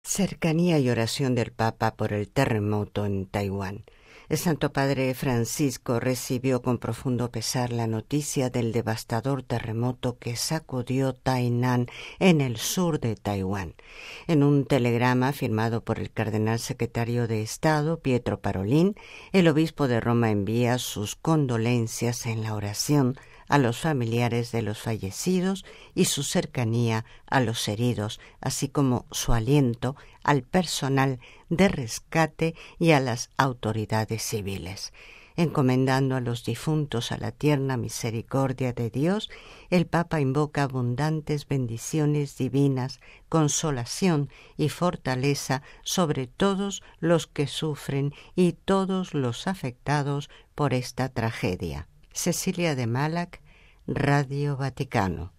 Cercanía y oración del Papa por el terremoto en Taiwán. El Santo Padre Francisco recibió con profundo pesar la noticia del devastador terremoto que sacudió Tainan en el sur de Taiwán. En un telegrama firmado por el cardenal secretario de Estado, Pietro Parolin, el obispo de Roma envía sus condolencias en la oración a los familiares de los fallecidos y su cercanía a los heridos, así como su aliento al personal de rescate y a las autoridades civiles. Encomendando a los difuntos a la tierna misericordia de Dios, el Papa invoca abundantes bendiciones divinas, consolación y fortaleza sobre todos los que sufren y todos los afectados por esta tragedia. Cecilia de Malac, Radio Vaticano.